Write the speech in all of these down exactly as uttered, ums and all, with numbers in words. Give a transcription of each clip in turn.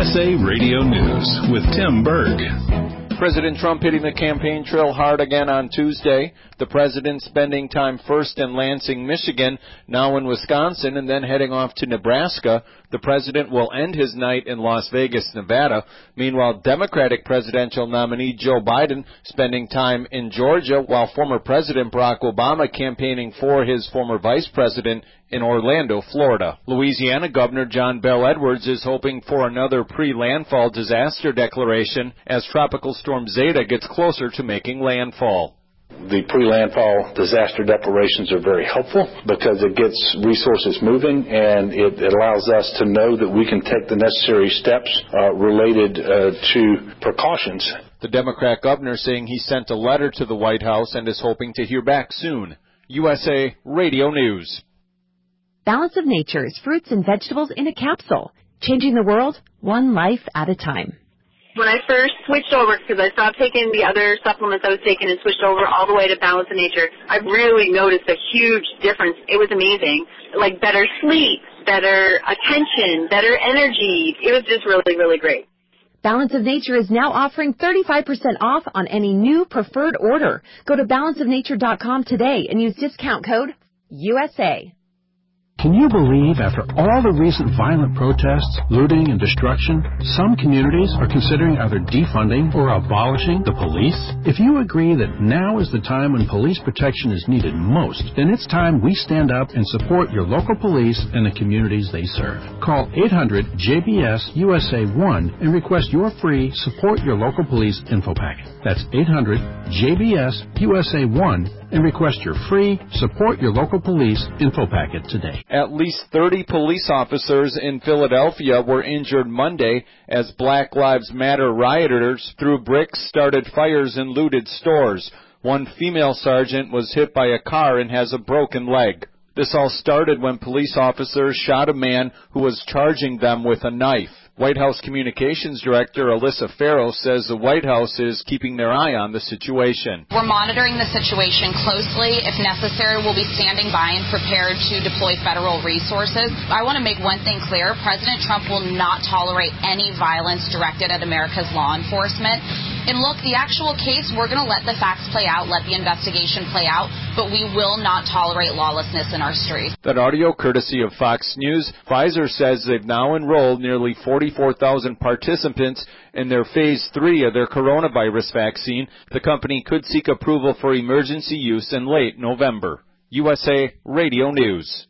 S A Radio News with Tim Berg. President Trump hitting the campaign trail hard again on Tuesday. The president spending time first in Lansing, Michigan, now in Wisconsin, and then heading off to Nebraska. The president will end his night in Las Vegas, Nevada. Meanwhile, Democratic presidential nominee Joe Biden spending time in Georgia, while former President Barack Obama campaigning for his former vice president in Orlando, Florida. Louisiana Governor John Bel Edwards is hoping for another pre-landfall disaster declaration as Tropical Storm Zeta gets closer to making landfall. The pre-landfall disaster declarations are very helpful because it gets resources moving and it allows us to know that we can take the necessary steps uh, related uh, to precautions. The Democrat governor saying he sent a letter to the White House and is hoping to hear back soon. U S A Radio News. Balance of Nature's fruits and vegetables in a capsule, changing the world one life at a time. When I first switched over, because I stopped taking the other supplements I was taking and switched over all the way to Balance of Nature, I really noticed a huge difference. It was amazing. Like better sleep, better attention, better energy. It was just really, really great. Balance of Nature is now offering thirty-five percent off on any new preferred order. Go to balance of nature dot com today and use discount code U S A. Can you believe after all the recent violent protests, looting, and destruction, some communities are considering either defunding or abolishing the police? If you agree that now is the time when police protection is needed most, then it's time we stand up and support your local police and the communities they serve. Call eight hundred J B S U S A one and request your free Support Your Local Police info packet. That's eight hundred J B S U S A one and request your free Support Your Local Police info packet today. At least thirty police officers in Philadelphia were injured Monday as Black Lives Matter rioters threw bricks, started fires, and looted stores. One female sergeant was hit by a car and has a broken leg. This all started when police officers shot a man who was charging them with a knife. White House Communications Director Alyssa Farrow says the White House is keeping their eye on the situation. We're monitoring the situation closely. If necessary, we'll be standing by and prepared to deploy federal resources. I want to make one thing clear. President Trump will not tolerate any violence directed at America's law enforcement. And look, the actual case, we're going to let the facts play out, let the investigation play out, but we will not tolerate lawlessness in our streets. That audio courtesy of Fox News. Pfizer says they've now enrolled nearly forty-four thousand participants in their phase three of their coronavirus vaccine. The company could seek approval for emergency use in late November. U S A Radio News.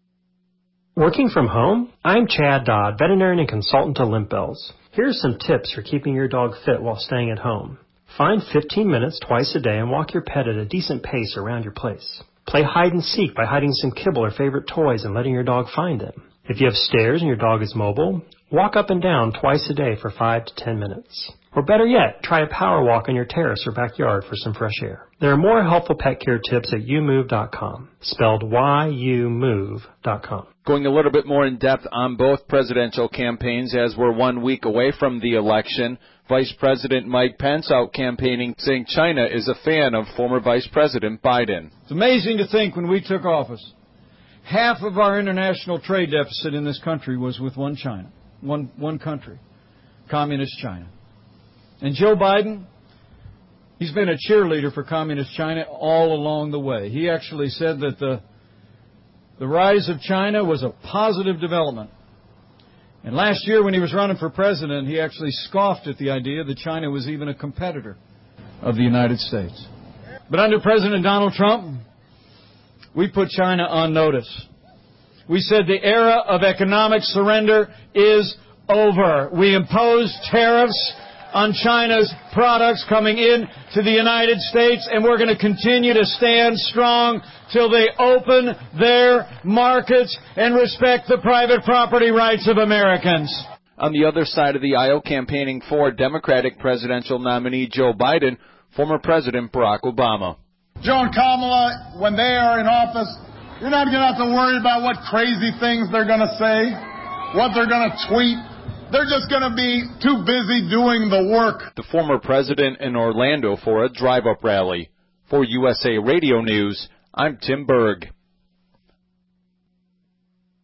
Working from home? I'm Chad Dodd, veterinarian and consultant to Limp Bells. Here's some tips for keeping your dog fit while staying at home. Find fifteen minutes twice a day and walk your pet at a decent pace around your place. Play hide and seek by hiding some kibble or favorite toys and letting your dog find them. If you have stairs and your dog is mobile, walk up and down twice a day for five to ten minutes. Or better yet, try a power walk on your terrace or backyard for some fresh air. There are more helpful pet care tips at you move dot com, spelled Y U move dot com. Going a little bit more in depth on both presidential campaigns as we're one week away from the election. Vice President Mike Pence out campaigning, saying China is a fan of former Vice President Biden. It's amazing to think when we took office, half of our international trade deficit in this country was with one China, one, one country, Communist China. And Joe Biden, he's been a cheerleader for Communist China all along the way. He actually said that the the rise of China was a positive development. And last year when he was running for president, he actually scoffed at the idea that China was even a competitor of the United States. But under President Donald Trump, we put China on notice. We said the era of economic surrender is over. We imposed tariffs on China's products coming in to the United States, and we're going to continue to stand strong till they open their markets and respect the private property rights of Americans. On the other side of the aisle, campaigning for Democratic presidential nominee Joe Biden, former President Barack Obama. Joe and Kamala, when they are in office, you're not going to have to worry about what crazy things they're going to say, what they're going to tweet. They're just going to be too busy doing the work. The former president in Orlando for a drive-up rally. For U S A Radio News, I'm Tim Berg.